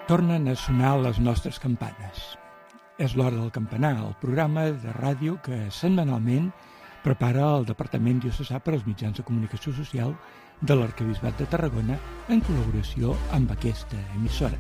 Tornen a sonar les nostres campanes. És l'hora del campanar, el programa de ràdio que setmanalment prepara el Departament Diocesà per als Mitjans de Comunicació Social de l'Arquebisbat de Tarragona en col·laboració amb aquesta emissora.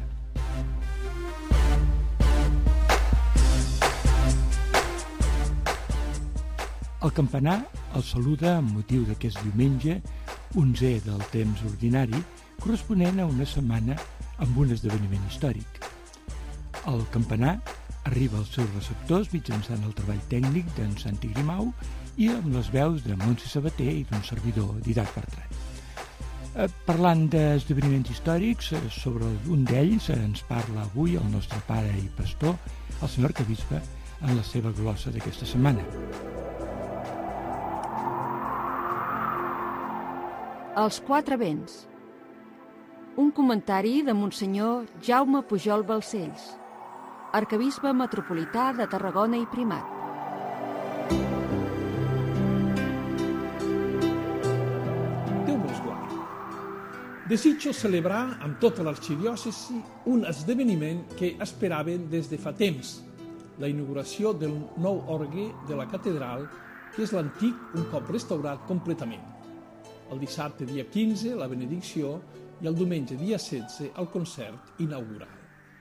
El campanar el saluda amb motiu d'aquest diumenge, 11è del temps ordinari, corresponent a una setmana amb un esdeveniment històric. El campanar arriba als seus receptors mitjançant el treball tècnic d'en Santi Grimau i amb les veus de Montse Sabater i d'un servidor, Didac Bertran. Parlant d'esdeveniments històrics, sobre un d'ells ens parla avui el nostre pare i pastor, el senyor arquebisbe, en la seva glossa d'aquesta setmana. Els quatre vents. Un comentari de Monsenyor Jaume Pujol Balcells, arquebisbe metropolità de Tarragona i primat. Déu nos guardi. Desitjo celebrar amb tota l'arxidiòcesi un esdeveniment que esperaven des de fa temps, la inauguració del nou orgue de la catedral, que és l'antic un cop restaurat completament. El dissabte dia 15, la benedicció, i el diumenge dia 16, el concert inaugural.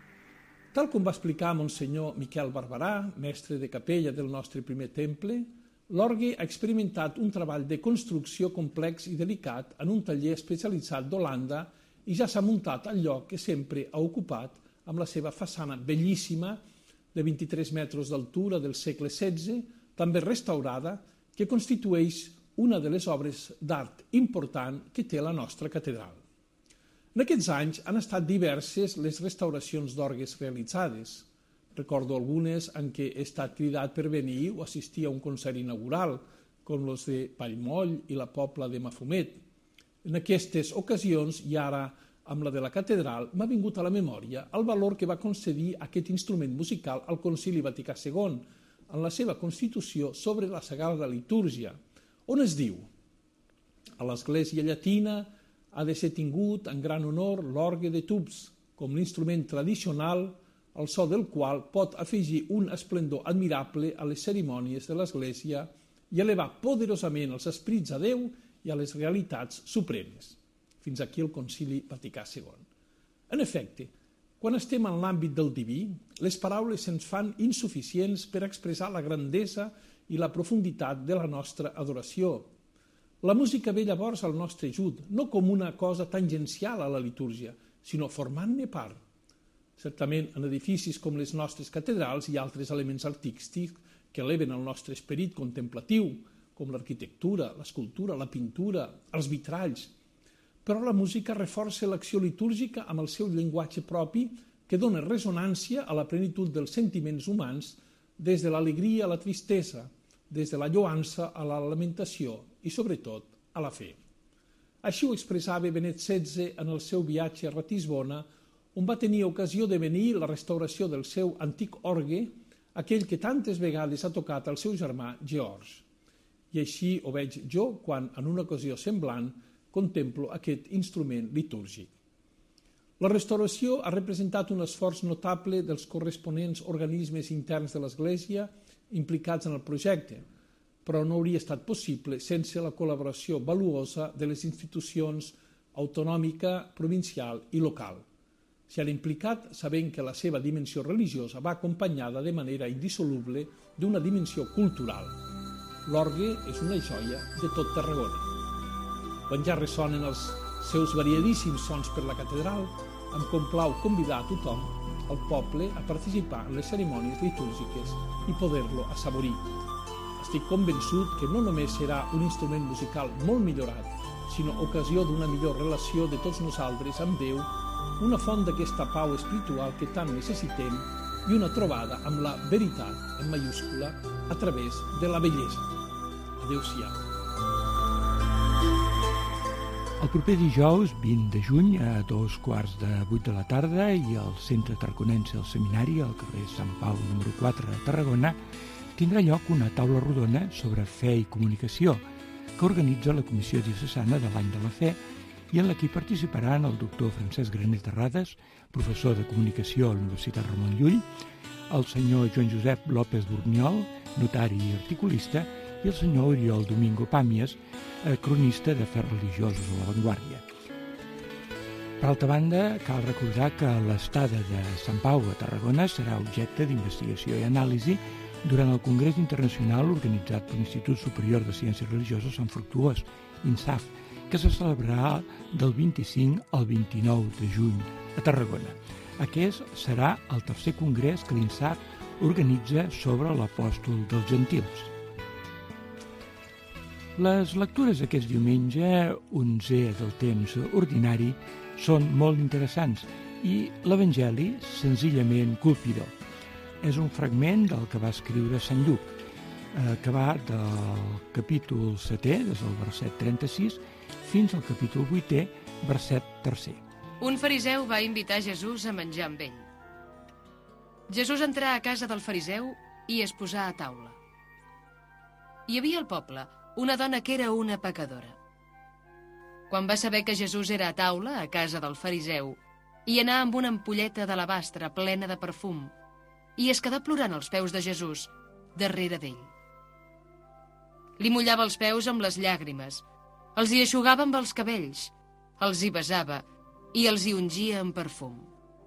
Tal com va explicar Monsenyor Miquel Barberà, mestre de capella del nostre primer temple, l'orgue ha experimentat un treball de construcció complex i delicat en un taller especialitzat d'Holanda i ja s'ha muntat al lloc que sempre ha ocupat amb la seva façana bellíssima de 23 metres d'altura del segle XVI, també restaurada, que constitueix una de les obres d'art important que té la nostra catedral. En aquests anys han estat diverses les restauracions d'orgues realitzades. Recordo algunes en què he estat cridat per venir o assistir a un concert inaugural, com els de Vallmoll i la Pobla de Mafumet. En aquestes ocasions, i ara amb la de la catedral, m'ha vingut a la memòria el valor que va concedir aquest instrument musical al Concili Vaticà II en la seva constitució sobre la Sagrada Litúrgia, on es diu: a l'Església Llatina ha de ser tingut en gran honor l'orgue de tubs, com l'instrument tradicional, el so del qual pot afegir un esplendor admirable a les cerimònies de l'Església i elevar poderosament els esprits a Déu i a les realitats supremes. Fins aquí el Concili Vaticà II. En efecte, quan estem en l'àmbit del diví, les paraules se'ns fan insuficients per expressar la grandesa i la profunditat de la nostra adoració. La música ve llavors al nostre ajut, no com una cosa tangencial a la litúrgia, sinó formant-ne part. Certament, en edificis com les nostres catedrals hi ha altres elements artístics que eleven el nostre esperit contemplatiu, com l'arquitectura, l'escultura, la pintura, els vitralls. Però la música reforça l'acció litúrgica amb el seu llenguatge propi que dona ressonància a la plenitud dels sentiments humans des de l'alegria a la tristesa, des de la lloança a la lamentació i, sobretot, a la fe. Així ho expressava Benet XVI en el seu viatge a Ratisbona, on va tenir ocasió de venir la restauració del seu antic orgue, aquell que tantes vegades ha tocat al seu germà George. I així ho veig jo quan, en una ocasió semblant, contemplo aquest instrument litúrgic. La restauració ha representat un esforç notable dels corresponents organismes interns de l'Església implicats en el projecte, però no hauria estat possible sense la col·laboració valuosa de les institucions autonòmica, provincial i local. S'hi han implicat sabent que la seva dimensió religiosa va acompanyada de manera indissoluble d'una dimensió cultural. L'orgue és una joia de tot Tarragona. Quan ja ressonen els seus variadíssims sons per la catedral, em complau convidar a tothom, al poble, a participar en les cerimònies litúrgiques i poder-lo assaborir. Estic convençut que no només serà un instrument musical molt millorat, sinó ocasió d'una millor relació de tots nosaltres amb Déu, una font d'aquesta pau espiritual que tant necessitem i una trobada amb la veritat, en majúscula, a través de la bellesa. Adéu-siau. El proper dijous, 20 de juny, a 14:15 de la tarda, i al Centre Tarraconense del Seminari, al carrer Sant Pau número 4 a Tarragona, tindrà lloc una taula rodona sobre fe i comunicació que organitza la Comissió Diocesana de l'Any de la Fe i en l'equip participaran el doctor Francesc Graner Terrades, professor de Comunicació a la Universitat Ramon Llull, el senyor Joan Josep López Borniol, notari i articulista, i el senyor Oriol Domingo Pàmies, cronista de fets religiosos a La Vanguardia. Per altra banda, cal recordar que l'estada de Sant Pau a Tarragona serà objecte d'investigació i anàlisi durant el Congrés Internacional organitzat per l'Institut Superior de Ciències Religioses Sant Fructuós, INSAF, que se celebrarà del 25 al 29 de juny a Tarragona. Aquest serà el tercer congrés que l'INSAF organitza sobre l'apòstol dels gentils. Les lectures d'aquest diumenge, 11è del temps ordinari, són molt interessants i l'Evangeli senzillament colpidor. És un fragment del que va escriure Sant Lluc, que va del capítol 7è, des del verset 36, fins al capítol 8è, verset 3è. Un fariseu va invitar Jesús a menjar amb ell. Jesús entrà a casa del fariseu i es posà a taula. Hi havia al poble una dona que era una pecadora. Quan va saber que Jesús era a taula a casa del fariseu, hi anà amb una ampolleta d'alabastre plena de perfum i es quedà plorant als peus de Jesús, darrere d'ell. Li mullava els peus amb les llàgrimes, els hi eixugava amb els cabells, els hi besava i els hi ungia amb perfum.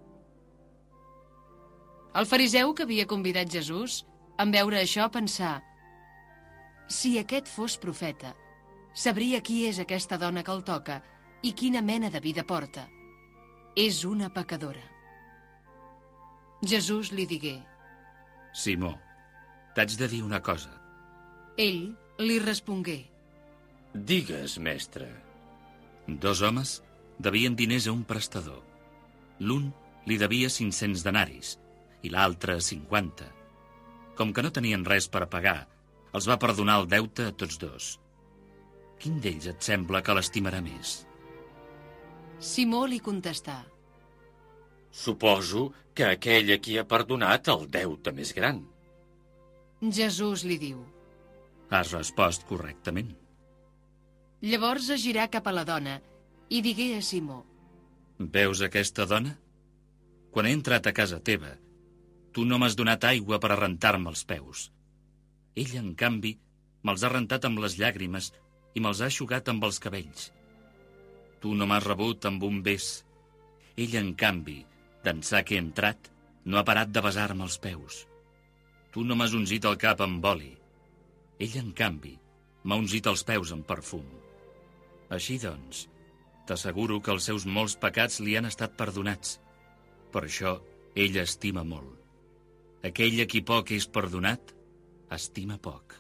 El fariseu que havia convidat Jesús, en veure això, pensà: si aquest fos profeta, sabria qui és aquesta dona que el toca i quina mena de vida porta. És una pecadora. Jesús li digué: Simó, t'haig de dir una cosa. Ell li respongué: Digues, mestre. 2 homes devien diners a un prestador. L'un li devia 500 denaris i l'altre 50. Com que no tenien res per pagar, els va perdonar el deute a tots dos. Quin d'ells et sembla que l'estimarà més? Simó li contestà: Suposo que aquell a qui ha perdonat el deute més gran. Jesús li diu: Has respost correctament. Llavors es girà cap a la dona i digué a Simó: Veus aquesta dona? Quan he entrat a casa teva, tu no m'has donat aigua per a rentar-me els peus. Ella, en canvi, me'ls ha rentat amb les llàgrimes i me'ls ha eixugat amb els cabells. Tu no m'has rebut amb un bes. Ella, en canvi, d'ençà que he entrat, no ha parat de besar-me els peus. Tu no m'has ungit el cap amb oli. Ella, en canvi, m'ha ungit els peus amb perfum. Així doncs, t'asseguro que els seus molts pecats li han estat perdonats. Per això, ella estima molt. Aquell a qui poc és perdonat, estima poc.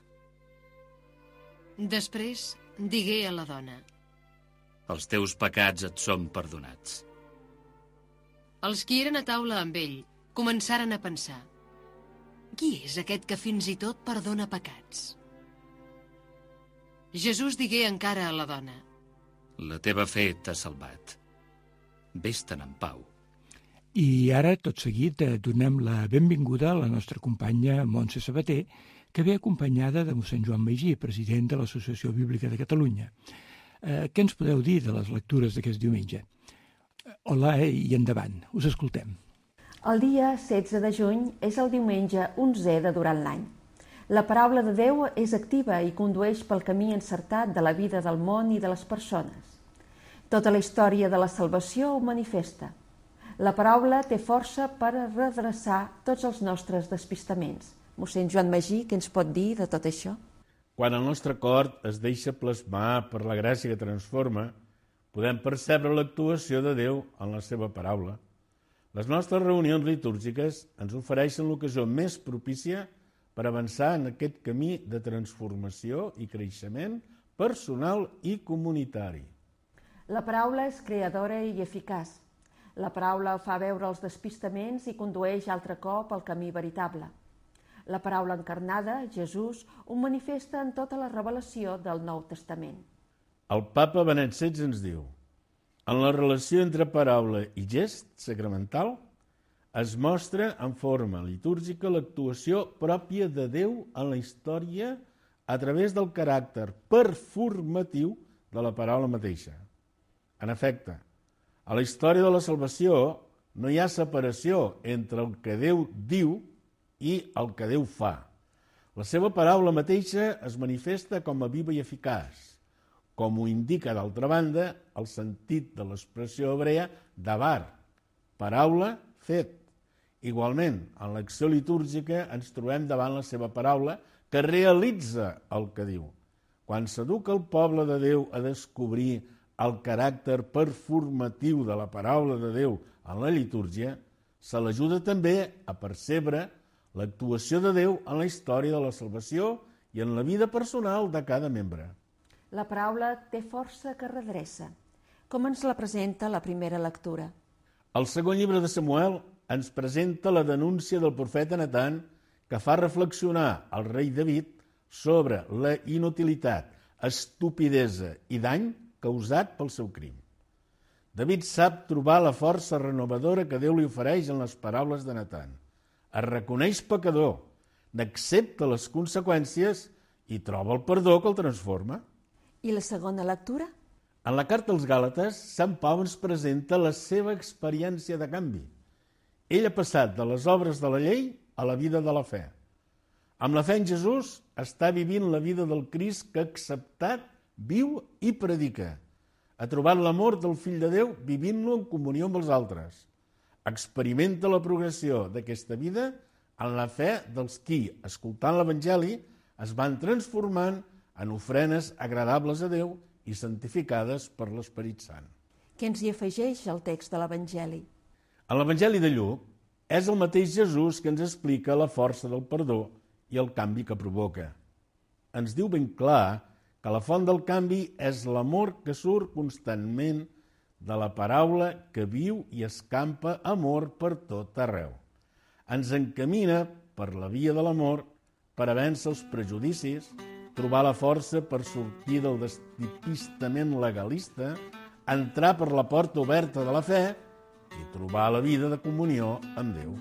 Després digué a la dona: Els teus pecats et són perdonats. Els qui eren a taula amb ell començaren a pensar: qui és aquest que fins i tot perdona pecats? Jesús digué encara a la dona: La teva fe t'ha salvat. Ves-te'n en pau. I ara, tot seguit, donem la benvinguda a la nostra companya Montse Sabater, que ve acompanyada de mossèn Joan Magí, president de l'Associació Bíblica de Catalunya. Què ens podeu dir de les lectures d'aquest diumenge? Hola i endavant, us escoltem. El dia 16 de juny és el diumenge 11è de durant l'any. La paraula de Déu és activa i condueix pel camí encertat de la vida del món i de les persones. Tota la història de la salvació ho manifesta. La paraula té força per redreçar tots els nostres despistaments. Mossèn Joan Magí, què ens pot dir de tot això? Quan el nostre cor es deixa plasmar per la gràcia que transforma, podem percebre l'actuació de Déu en la seva paraula. Les nostres reunions litúrgiques ens ofereixen l'ocasió més propícia per avançar en aquest camí de transformació i creixement personal i comunitari. La paraula és creadora i eficaç. La paraula fa veure els despistaments i condueix altre cop al camí veritable. La paraula encarnada, Jesús, ho manifesta en tota la revelació del Nou Testament. El papa Benet XVI ens diu: en la relació entre paraula i gest sacramental es mostra en forma litúrgica l'actuació pròpia de Déu en la història a través del caràcter performatiu de la paraula mateixa. En efecte, a la història de la salvació no hi ha separació entre el que Déu diu i el que Déu fa. La seva paraula mateixa es manifesta com a viva i eficaç, com ho indica, d'altra banda, el sentit de l'expressió hebrea davar, paraula, fet. Igualment, en l'acció litúrgica ens trobem davant la seva paraula que realitza el que diu. Quan s'educa el poble de Déu a descobrir el caràcter performatiu de la paraula de Déu en la litúrgia, se l'ajuda també a percebre l'actuació de Déu en la història de la salvació i en la vida personal de cada membre. La paraula té força que redreça. Com ens la presenta la primera lectura? El segon llibre de Samuel ens presenta la denúncia del profeta Natan que fa reflexionar al rei David sobre la inutilitat, estupidesa i dany causat pel seu crim. David sap trobar la força renovadora que Déu li ofereix en les paraules de Natan. Es reconeix pecador, n'accepta les conseqüències i troba el perdó que el transforma. I la segona lectura? En la carta als Gàlates, Sant Pau ens presenta la seva experiència de canvi. Ell ha passat de les obres de la llei a la vida de la fe. Amb la fe en Jesús està vivint la vida del Crist que ha acceptat, viu i predica. Ha trobat l'amor del Fill de Déu vivint-lo en comunió amb els altres. Experimenta la progressió d'aquesta vida en la fe dels qui, escoltant l'Evangeli, es van transformant en ofrenes agradables a Déu i santificades per l'Esperit Sant. Què ens hi afegeix el text de l'Evangeli? En l'Evangeli de Lluc és el mateix Jesús que ens explica la força del perdó i el canvi que provoca. Ens diu ben clar que la font del canvi és l'amor que surt constantment de la paraula que viu i escampa amor per tot arreu. Ens encamina per la via de l'amor per a vèncer els prejudicis, trobar la força per sortir del despistament legalista, entrar per la porta oberta de la fe i trobar la vida de comunió amb Déu.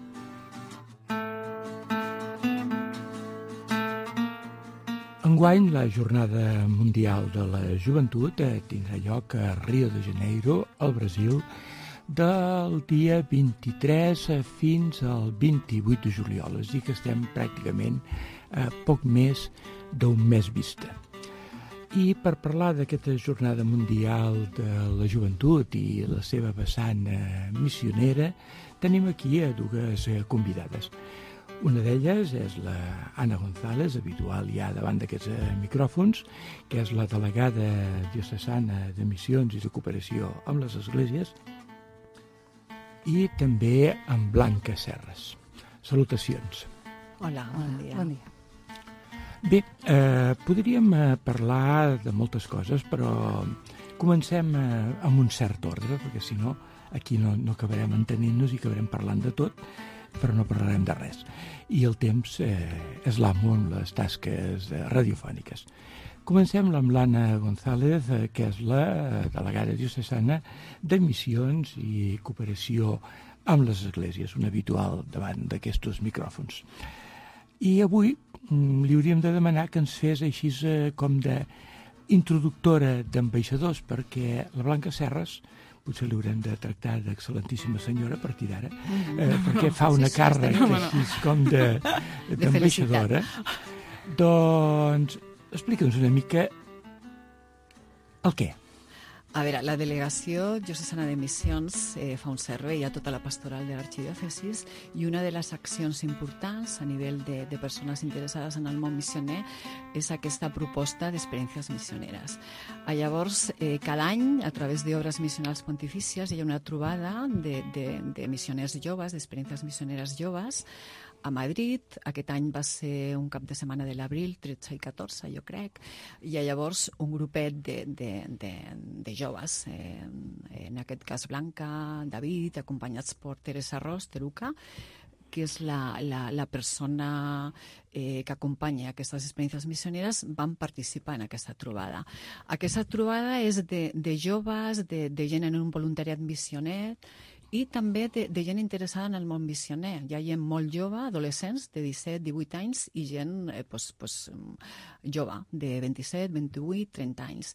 Enguany, la Jornada Mundial de la Joventut tindrà lloc a Rio de Janeiro, al Brasil, del dia 23 fins al 28 de juliol. És a dir, que estem pràcticament a poc més d'un mes vista. I per parlar d'aquesta Jornada Mundial de la Joventut i la seva vessant missionera, tenim aquí a dues convidades. Una d'elles és la Anna González, habitual ja davant d'aquests micròfons, que és la delegada diocesana de missions i de cooperació amb les esglésies, i també amb Blanca Serres. Salutacions. Hola, bon dia. Bon dia. Bé, podríem parlar de moltes coses, però comencem amb un cert ordre, perquè si no, aquí no acabarem entenent-nos i acabarem parlant de tot, però no parlarem de res. I el temps és l'amo amb les tasques radiofòniques. Comencem amb l'Anna González, que és la delegada diocesana de missions i cooperació amb les esglésies, un habitual davant d'aquests micròfons. I avui li hauríem de demanar que ens fes així com d'introductora d'ambaixadors, perquè la Blanca Serres potser l'haurem de tractar d'excel·lentíssima senyora a partir d'ara, perquè fa una càrrec així com d'ambaixadora. Doncs explica'ns una mica el què. A veure, la Delegació Diocesana de Missions fa un servei a tota la pastoral de l'arxidiòcesis i una de les accions importants a nivell de persones interessades en el món missioner és aquesta proposta d'experiències missioneres. Llavors, cada any, a través d'obres missionals pontifícies, hi ha una trobada de missioners joves, d'experiències missioneres joves, a Madrid. Aquest any va ser un cap de setmana de l'abril, 13 i 14, jo crec. Hi ha llavors un grupet de joves, en aquest cas Blanca, David, acompanyats per Teresa Ros, Teruca, que és la persona que acompanya aquestes experiències missioneres, van participar en aquesta trobada. Aquesta trobada és de joves, de gent en un voluntariat missioner, i també de gent interessada en el món missioner. Hi ha gent molt jove, adolescents de 17-18 anys i gent jove, de 27, 28, 30 anys.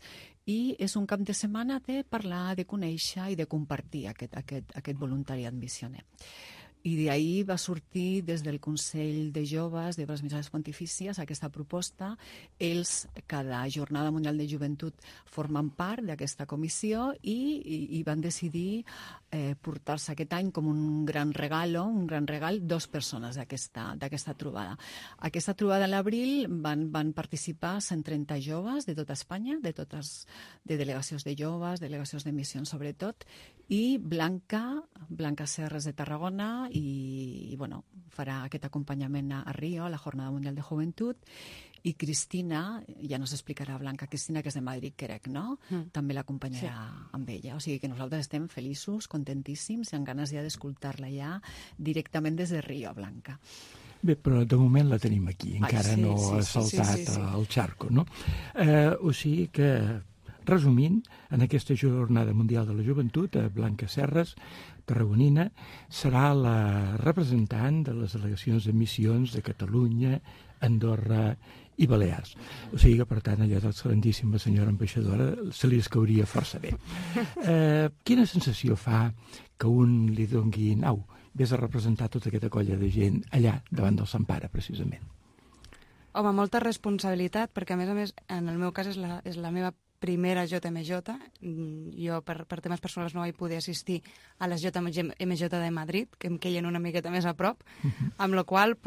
i és un cap de setmana de parlar, de conèixer i de compartir aquest voluntariat missioner. I d'ahir va sortir des del Consell de Joves d'Obres Missionàries Pontifícies aquesta proposta. Ells, cada Jornada Mundial de Joventut, formen part d'aquesta comissió i van decidir portar-se aquest any com un gran regal 2 persones d'aquesta trobada. Aquesta trobada a l'abril van participar 130 joves de tota Espanya, de delegacions de joves, delegacions de missions sobretot, i Blanca Serres de Tarragona i farà aquest acompanyament a Rio, a la Jornada Mundial de Joventut, i Cristina, ja nos explicarà Blanca, Cristina, que és de Madrid, crec, no? També l'acompanyarà amb ella. O sigui que nosaltres estem feliços, contentíssims i amb ganes ja d'escoltar-la ja directament des de Rio, Blanca. Bé, però de moment la tenim aquí, encara no ha saltat el xarco, no? O sigui que, resumint, en aquesta Jornada Mundial de la Joventut, Blanca Serres, tarragonina, serà la representant de les delegacions de missions de Catalunya, Andorra i Balears. O sigui que, per tant, allò d'excel·lentíssima senyora ambaixadora se li escauria força bé. Quina sensació fa que un li dongui nau? Ves a representar tota aquesta colla de gent allà, davant del Sant Pare, precisament. Home, molta responsabilitat, perquè a més, en el meu cas és la meva primera JMJ. Jo, per temes personals, no vaig poder assistir a les JMJ de Madrid, que em queien una miqueta més a prop, amb la qual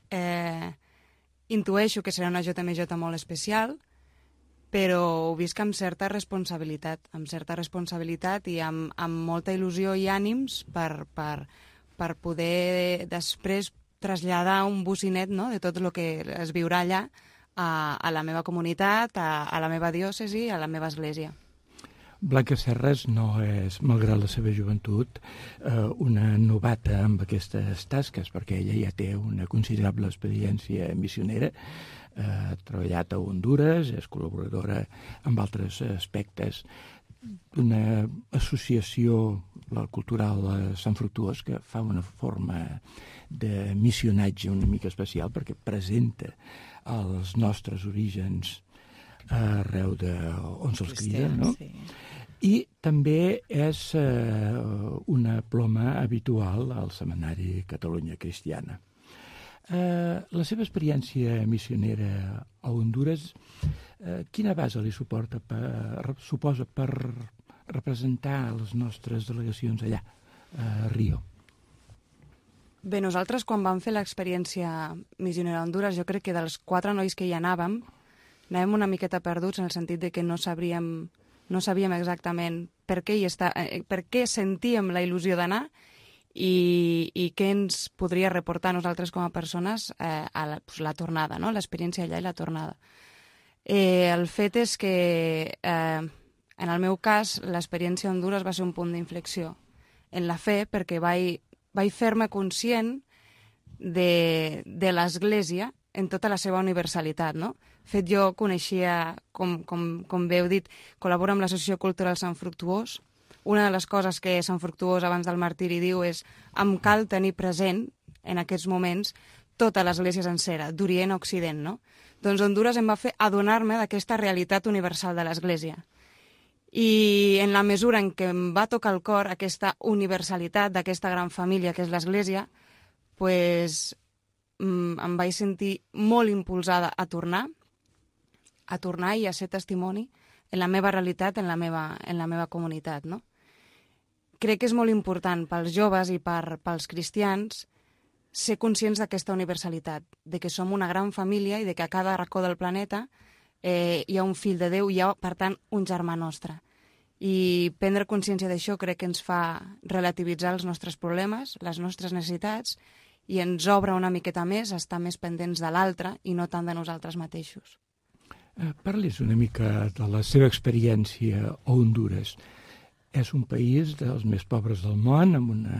intueixo que serà una JMJ molt especial, però ho visc amb certa responsabilitat i amb molta il·lusió i ànims per poder després traslladar un bocinet, no?, de tot el que es viurà allà a la meva comunitat, a la meva diòcesi, a la meva església. Blanca Serres no és, malgrat la seva joventut, una novata amb aquestes tasques, perquè ella ja té una considerable experiència missionera, ha treballat a Hondures, és col·laboradora amb altres aspectes d'una associació cultural a Sant Fructuós que fa una forma de missionatge una mica especial perquè presenta els nostres orígens arreu d'on se'ls crida, no? Sí. I també és una ploma habitual al Seminari Catalunya Cristiana. La seva experiència missionera a Hondures, quina base li suposa per representar les nostres delegacions allà, a Rio? Bé, nosaltres quan vam fer l'experiència missionera a Hondures, jo crec que dels 4 nois que hi anàvem una miqueta perduts en el sentit de que no sabíem exactament per què sentíem la il·lusió d'anar i què ens podria reportar a nosaltres com a persones a la tornada, no?, l'experiència allà i la tornada. El fet és que, en el meu cas, l'experiència a Hondures va ser un punt d'inflexió en la fe, perquè vaig fer-me conscient de l'Església en tota la seva universalitat, no? De fet, jo coneixia, com bé heu dit, col·laboro amb l'Associació Cultural Sant Fructuós. Una de les coses que Sant Fructuós abans del martiri diu és em cal tenir present, en aquests moments, tota l'Església sencera, d'Orient a Occident, no? Doncs Hondures em va fer adonar-me d'aquesta realitat universal de l'Església. I en la mesura en què em va tocar el cor aquesta universalitat d'aquesta gran família que és l'Església, doncs em vaig sentir molt impulsada a tornar i a ser testimoni en la meva realitat, en la meva comunitat, no? Crec que és molt important pels joves i pels cristians ser conscients d'aquesta universalitat, de que som una gran família i de que a cada racó del planeta hi ha un fill de Déu, hi ha, per tant, un germà nostre. I prendre consciència d'això crec que ens fa relativitzar els nostres problemes, les nostres necessitats, i ens obre una miqueta més a estar més pendents de l'altre i no tant de nosaltres mateixos. Parlis una mica de la seva experiència a Hondures. És un país dels més pobres del món,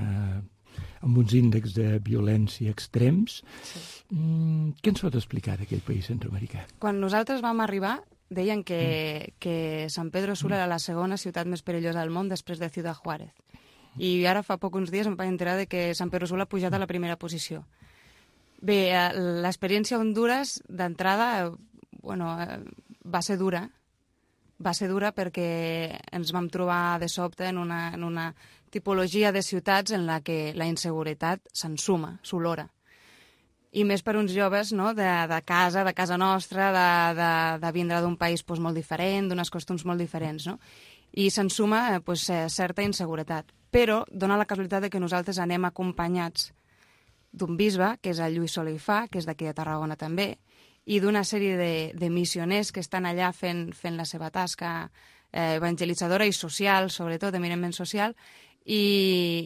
amb uns índexs de violència extrems. Sí. Què ens pot explicar d'aquell país centroamericà? Quan nosaltres vam arribar, deien que San Pedro Sula era la segona ciutat més perillosa del món després de Ciudad Juárez. I ara fa pocs dies em vaig enterar de que Sant Pedro Sula ha pujat a la primera posició. Bé, l'experiència a Hondures, d'entrada, va ser dura. va ser dura perquè ens vam trobar de sobte en una tipologia de ciutats en la que la inseguretat s'ensuma, s'olora. I més per uns joves, no?, de casa nostra, de vindre d'un país molt diferent, d'unes costums molt diferents, no? I s'ensuma certa inseguretat. Però dona la casualitat que nosaltres anem acompanyats d'un bisbe, que és el Lluís Soler i Fa, que és d'aquí de Tarragona també, i d'una sèrie de missioners que estan allà fent la seva tasca evangelitzadora i social, sobretot, eminentment social, i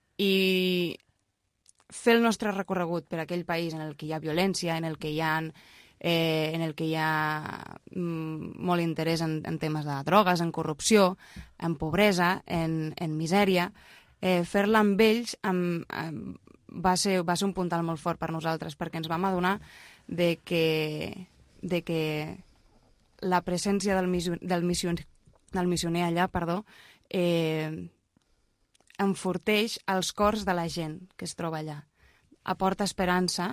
fer el nostre recorregut per aquell país en el que hi ha violència, en el que hi ha molt interès en temes de drogues, en corrupció, en pobresa, en misèria, fer-la amb ells va ser un puntal molt fort per nosaltres, perquè ens vam adonar de que la presència del missioner allà, enforteix els cors de la gent que es troba allà. Aporta esperança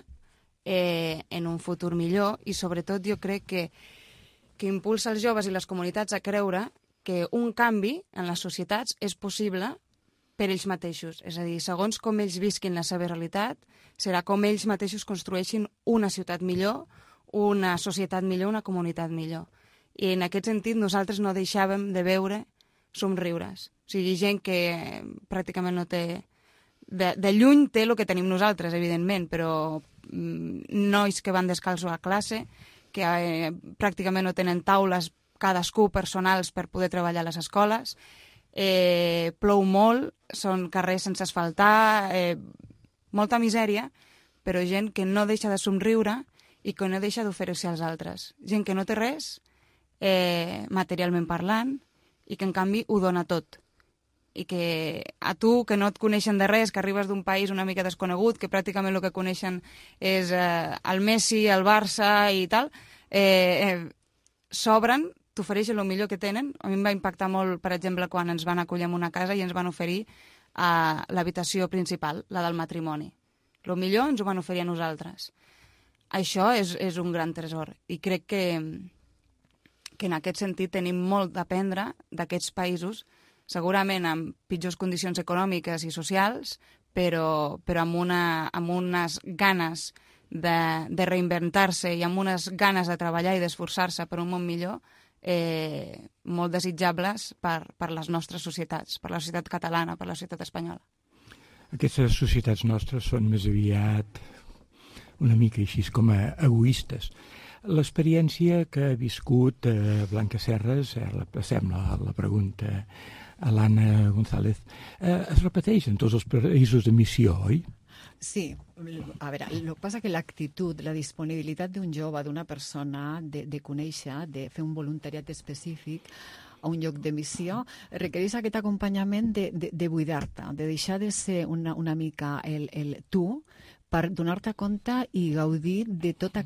en un futur millor i, sobretot, jo crec que impulsa els joves i les comunitats a creure que un canvi en les societats és possible per ells mateixos. És a dir, segons com ells visquin la seva realitat, serà com ells mateixos construeixin una ciutat millor, una societat millor, una comunitat millor. I en aquest sentit nosaltres no deixàvem de veure somriures. O sigui, gent que pràcticament no té... De lluny té el que tenim nosaltres, evidentment, però nois que van descalços a classe, que pràcticament no tenen taules cadascú personals per poder treballar a les escoles, plou molt, són carrers sense asfaltar, molta misèria, però gent que no deixa de somriure i que no deixa d'oferir-se als altres. Gent que no té res, materialment parlant, i que en canvi ho dona tot. I que a tu, que no et coneixen de res, que arribes d'un país una mica desconegut, que pràcticament el que coneixen és el Messi, el Barça i tal, s'obren, t'ofereixen el millor que tenen. A mi em va impactar molt, per exemple, quan ens van acollir en una casa i ens van oferir l'habitació principal, la del matrimoni. El millor ens ho van oferir a nosaltres. Això és un gran tresor i crec que en aquest sentit tenim molt d'aprendre d'aquests països, segurament amb pitjors condicions econòmiques i socials, però amb unes ganes de reinventar-se i amb unes ganes de treballar i d'esforçar-se per un món millor molt desitjables per les nostres societats, per la societat catalana, per la societat espanyola. Aquestes societats nostres són més aviat una mica així com a egoistes. L'experiència que ha viscut Blanca Serres, passem la pregunta a l'Anna González, es repeteix en tots els països de missió, oi? Sí, a veure, el que passa que l'actitud, la disponibilitat d'un jove, d'una persona, de conèixer, de fer un voluntariat específic a un lloc de missió, requereix aquest acompanyament de buidar-te, de deixar de ser una mica el tu, per donar-te compte i gaudir de tota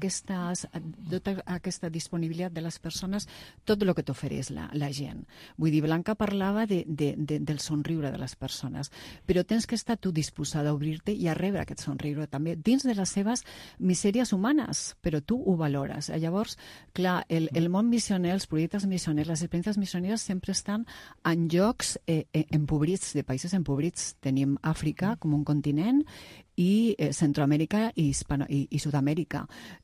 aquesta disponibilitat de les persones, tot el que t'ofereix la gent. Vull dir, Blanca parlava del somriure de les persones, però tens que estar tu disposada a obrir-te i a rebre aquest somriure també, dins de les seves misèries humanes, però tu ho valores. Llavors, clar, el món missioner, els projectes missioners, les experiències missioneres sempre estan en llocs empobrits, de països empobrits. Tenim Àfrica com un continent i Centroamèrica i Sud-amèrica.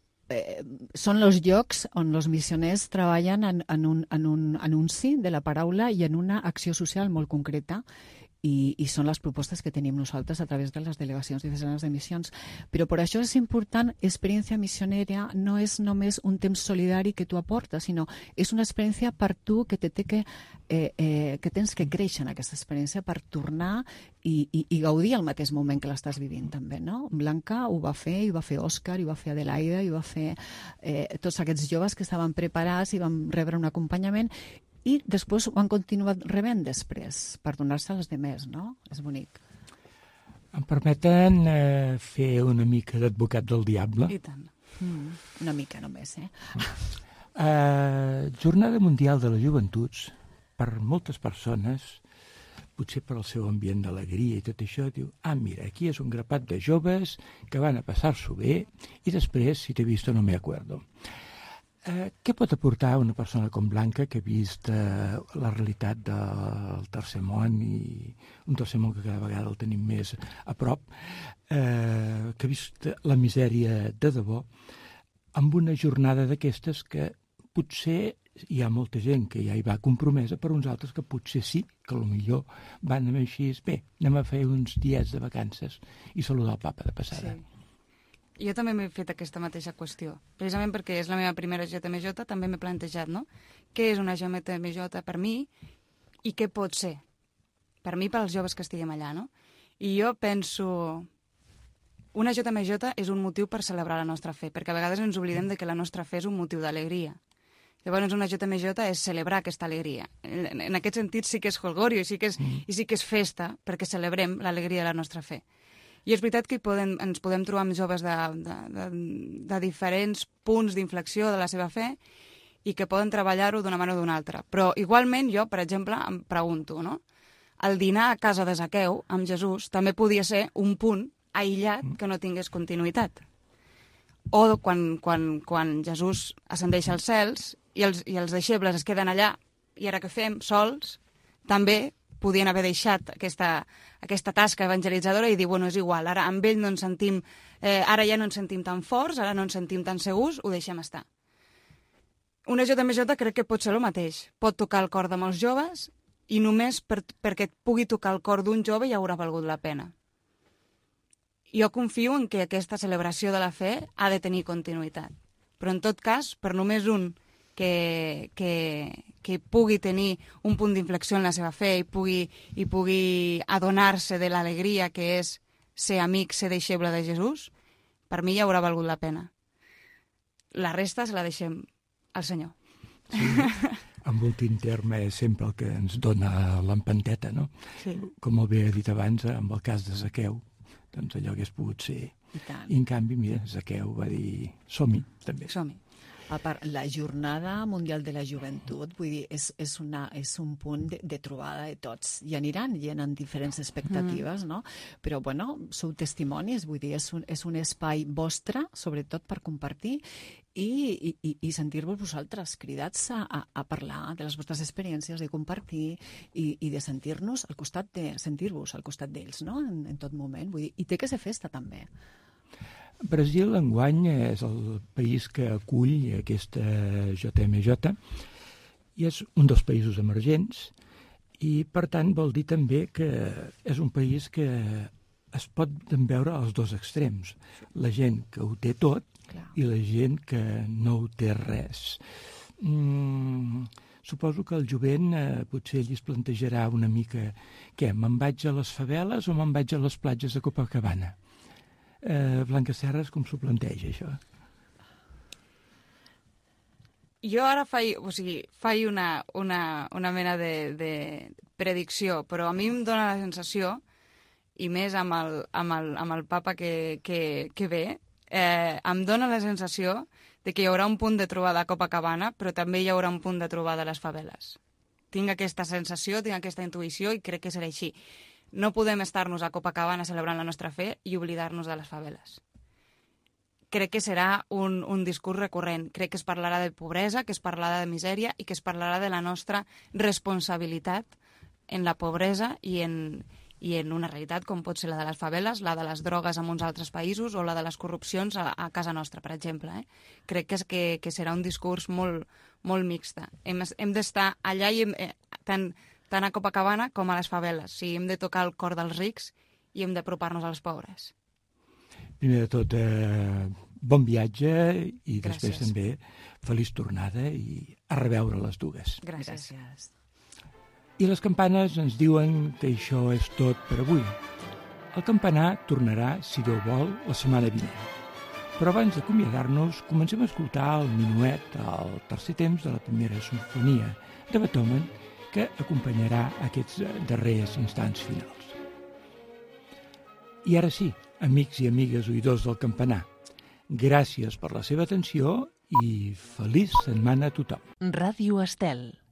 Són els llocs on els missioners treballen en un anunci de la paraula i en una acció social molt concreta, i són les propostes que tenim nosaltres a través de les delegacions diocesanes de missions. Però per això és important, experiència missionera no és només un temps solidari que tu aportes, sinó és una experiència per tu que tens que créixer en aquesta experiència per tornar i gaudir al mateix moment que l'estàs vivint també, no? Blanca ho va fer, i ho va fer Òscar, i ho va fer Adelaida, i ho va fer tots aquests joves que estaven preparats i van rebre un acompanyament, i després ho han continuat rebent després, per donar-se als demés, no? És bonic. Em permeten fer una mica d'advocat del diable? I tant. Una mica només, Jornada Mundial de les Joventuts, per moltes persones, potser per el seu ambient d'alegria i tot això, diu, mira, aquí és un grapat de joves que van a passar-s'ho bé i després, si t'he vist, no me acuerdo. Què pot aportar una persona com Blanca que ha vist la realitat del tercer món i un tercer món que cada vegada el tenim més a prop, que ha vist la misèria de debò, amb una jornada d'aquestes que potser hi ha molta gent que ja hi va compromesa, però uns altres que potser sí, que potser van així, bé, anem a fer uns dies de vacances i saludar el papa de passada. Sí. Jo també m'he fet aquesta mateixa qüestió. Precisament perquè és la meva primera GTMJ, també m'he plantejat, no? Què és una GTMJ per mi i què pot ser? Per mi, pels joves que estiguem allà, no? I jo penso... Una GTMJ és un motiu per celebrar la nostra fe, perquè a vegades ens oblidem de que la nostra fe és un motiu d'alegria. Llavors, una GTMJ és celebrar aquesta alegria. En aquest sentit sí que és holgorio i sí que és festa, perquè celebrem l'alegria de la nostra fe. I és veritat que ens podem trobar amb joves de diferents punts d'inflexió de la seva fe i que poden treballar-ho d'una manera o d'una altra. Però igualment jo, per exemple, em pregunto, no? El dinar a casa de Zaqueu amb Jesús també podia ser un punt aïllat que no tingués continuïtat. O quan Jesús ascendeix als cels i els deixebles es queden allà i ara què fem? Sols, també podien haver deixat aquesta tasca evangelitzadora i dir, bueno, és igual, ara amb ell no ens sentim, ara ja no ens sentim tan forts, ara no ens sentim tan segurs, ho deixem estar. Una JMJ crec que pot ser el mateix. Pot tocar el cor de molts joves i només perquè pugui tocar el cor d'un jove ja haurà valgut la pena. Jo confio en que aquesta celebració de la fe ha de tenir continuïtat. Però en tot cas, per només un que pugui tenir un punt d'inflexió en la seva fe i pugui adonar-se de l'alegria que és ser amic, ser deixeble de Jesús, per mi ja haurà valgut la pena. La resta se la deixem al Senyor. Sí, en últim terme és sempre el que ens dona l'empanteta, no? Sí. Com molt bé he dit abans, amb el cas de Zaqueu, doncs allò hagués pogut ser. I en canvi, mira, Zaqueu va dir, som-hi, també. Som-hi. A part, la Jornada Mundial de la Joventut, vull dir, és un punt de trobada de tots. Hi aniran diferents expectatives, no? Però, bueno, sou testimonis, vull dir, és un espai vostre, sobretot per compartir i sentir-vos vosaltres cridats a parlar de les vostres experiències, de compartir i de sentir-nos al costat sentir-vos al costat d'ells, no? En tot moment, vull dir, i té que ser festa, també. Brasil, enguany, és el país que acull aquesta JMJ i és un dels països emergents i, per tant, vol dir també que és un país que es pot veure als dos extrems. La gent que ho té tot i la gent que no ho té res. Suposo que el jovent potser ell es plantejarà una mica què, me'n vaig a les faveles o me'n vaig a les platges de Copacabana? Blanca Serres, com s'ho planteja, això? Jo ara faig una mena de predicció, però a mi em dóna la sensació, i més amb el papa que ve, em dóna la sensació de que hi haurà un punt de trobada a Copacabana, però també hi haurà un punt de trobada a les faveles. Tinc aquesta sensació, tinc aquesta intuïció i crec que serà així. No podem estar-nos a Copacabana celebrant la nostra fe i oblidar-nos de les faveles. Crec que serà un discurs recurrent. Crec que es parlarà de pobresa, que es parlarà de misèria i que es parlarà de la nostra responsabilitat en la pobresa i en una realitat com pot ser la de les faveles, la de les drogues en uns altres països o la de les corrupcions a casa nostra, per exemple. Crec que serà un discurs molt mixta. Hem d'estar allà i tant a Copacabana com a les faveles. O sigui, hem de tocar el cor dels rics i hem d'apropar-nos als pobres. Primer de tot, bon viatge i després també feliç tornada i a reveure les dues. Gràcies. I les campanes ens diuen que això és tot per avui. El campanar tornarà, si Déu vol, la setmana vinent. Però abans d'acomiadar-nos, comencem a escoltar el minuet al tercer temps de la primera simfonia de Beethoven, que acompanyarà aquests darrers instants finals. I ara sí, amics i amigues oïdors del campanar, gràcies per la seva atenció i feliç setmana a tothom. Ràdio Estel.